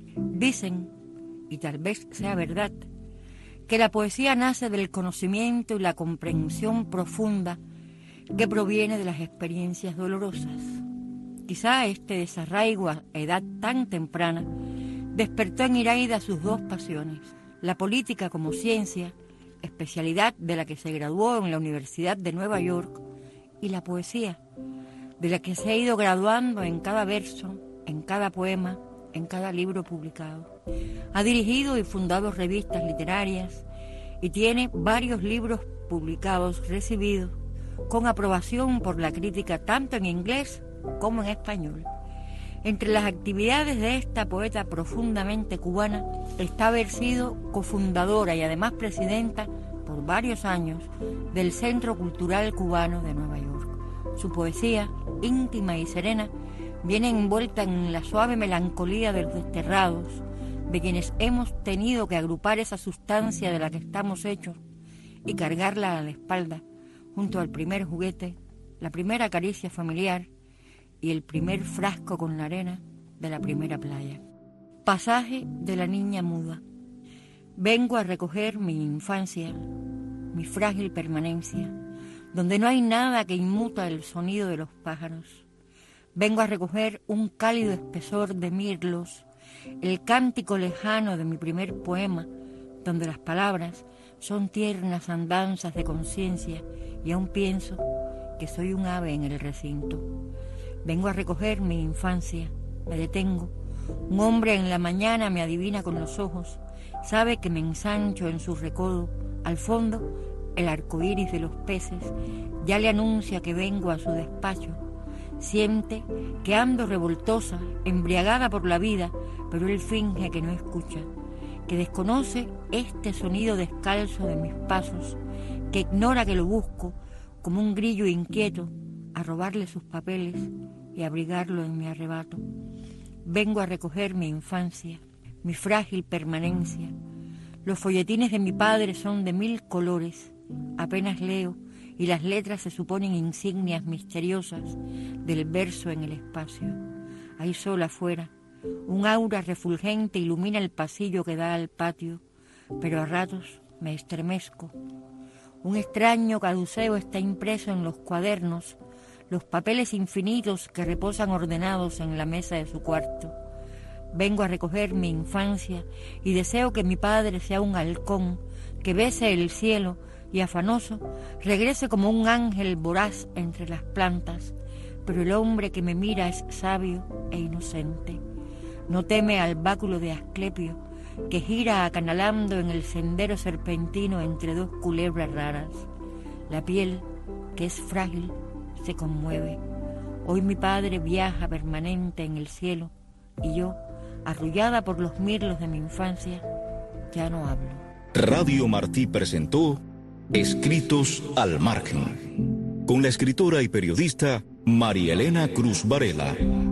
Dicen, y tal vez sea verdad, que la poesía nace del conocimiento y la comprensión profunda que proviene de las experiencias dolorosas. Quizá este desarraigo a edad tan temprana despertó en Iraida sus dos pasiones, la política como ciencia, especialidad de la que se graduó en la Universidad de Nueva York, y la poesía, de la que se ha ido graduando en cada verso, en cada poema, en cada libro publicado. Ha dirigido y fundado revistas literarias y tiene varios libros publicados recibidos con aprobación por la crítica tanto en inglés como en español. Entre las actividades de esta poeta profundamente cubana está haber sido cofundadora y además presidenta por varios años del Centro Cultural Cubano de Nueva York. Su poesía, íntima y serena, viene envuelta en la suave melancolía de los desterrados, de quienes hemos tenido que agrupar esa sustancia de la que estamos hechos y cargarla a la espalda, junto al primer juguete, la primera caricia familiar y el primer frasco con la arena de la primera playa. Pasaje de la niña muda. Vengo a recoger mi infancia, mi frágil permanencia, donde no hay nada que inmuta el sonido de los pájaros. Vengo a recoger un cálido espesor de mirlos, el cántico lejano de mi primer poema, donde las palabras son tiernas andanzas de conciencia y aún pienso que soy un ave en el recinto. Vengo a recoger mi infancia, me detengo. Un hombre en la mañana me adivina con los ojos, sabe que me ensancho en su recodo. Al fondo, el arco iris de los peces ya le anuncia que vengo a su despacho. Siente que ando revoltosa, embriagada por la vida, pero él finge que no escucha, que desconoce este sonido descalzo de mis pasos, que ignora que lo busco como un grillo inquieto a robarle sus papeles y abrigarlo en mi arrebato. Vengo a recoger mi infancia, mi frágil permanencia. Los folletines de mi padre son de mil colores, apenas leo, y las letras se suponen insignias misteriosas del verso en el espacio. Hay sol afuera, un aura refulgente ilumina el pasillo que da al patio, pero a ratos me estremezco. Un extraño caduceo está impreso en los cuadernos, los papeles infinitos que reposan ordenados en la mesa de su cuarto. Vengo a recoger mi infancia y deseo que mi padre sea un halcón, que bese el cielo y afanoso regrese como un ángel voraz entre las plantas, pero el hombre que me mira es sabio e inocente. No teme al báculo de Asclepio, que gira acanalando en el sendero serpentino entre dos culebras raras. La piel, que es frágil, se conmueve. Hoy mi padre viaja permanente en el cielo y yo, arrullada por los mirlos de mi infancia, ya no hablo. Radio Martí presentó Escritos al Margen, con la escritora y periodista María Elena Cruz Varela.